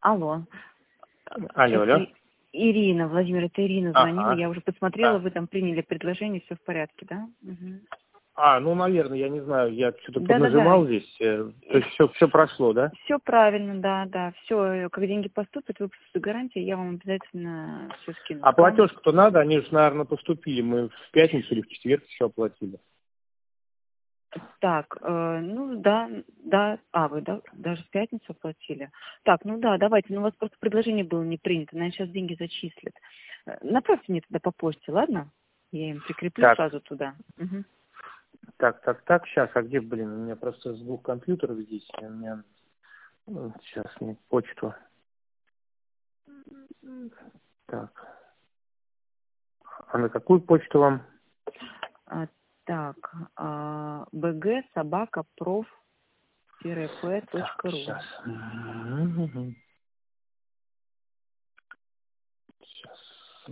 Алло. Алло, алло. Ирина, Владимир, это Ирина звонила. Ага. Я уже посмотрела, Да. вы там приняли предложение, все в порядке, да? Угу. Ну, наверное, я не знаю, я что-то Да. поднажимал здесь. То есть все прошло, да? Все правильно, да. Все, как деньги поступят, выпустят гарантии, я вам обязательно все скину. А платеж-то надо, они же, наверное, поступили. Мы в пятницу или в четверг еще оплатили. Так, ну да. Вы даже в пятницу оплатили. Так, ну да, давайте, у вас просто предложение было не принято, наверное, сейчас деньги зачислят. Направьте мне туда по почте, ладно? Я им прикреплю Так. сразу туда. Угу. Так, сейчас, а где, у меня просто с двух компьютеров здесь, у меня, сейчас мне почту. Так, а на какую почту вам? bg@prof-p.ru. Сейчас. Сейчас.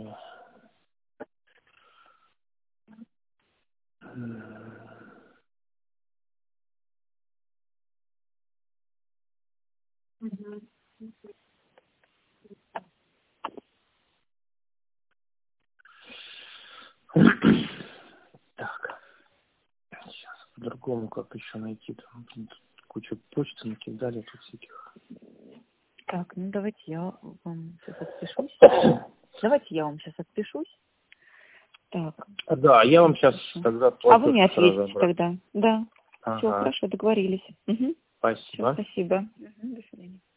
Так, сейчас по-другому как еще найти. Там тут кучу почты накидали тут всяких. Так, ну давайте я вам сейчас отпишусь. Так. Да, я вам сейчас тогда платеж вы мне сразу ответите обратно. тогда. Да. Ага. Все, хорошо, договорились. Угу. Спасибо. Все, спасибо. Угу, до свидания.